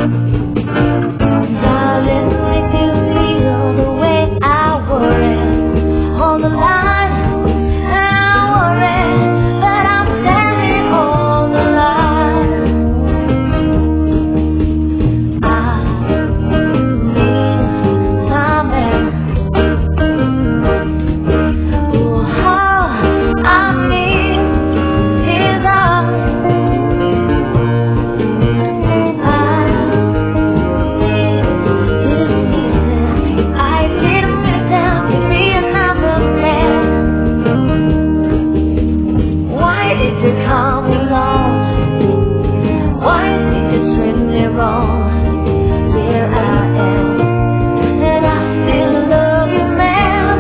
Darling, make you feel the way I worry. On the line, and I worry that I'm standing on the line. I need something. Oh, how I need his arms. I need his kisses. I didn't miss him to be another man. Why did you come along? Why did you treat me wrong? Here I am, and I still love you, man.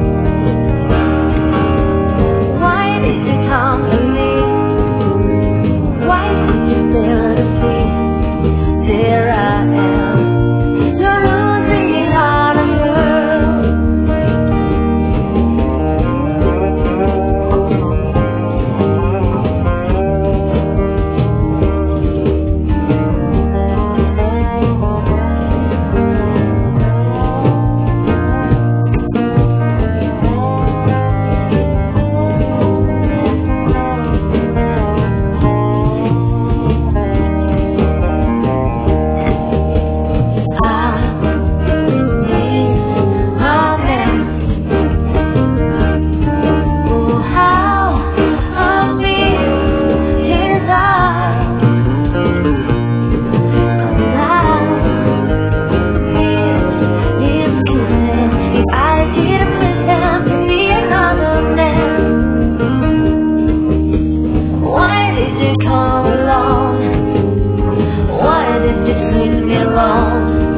Why did you come to me? Why did you fail to see? Here I am, you're losing out on Why did you come along? Why did you treat me wrong?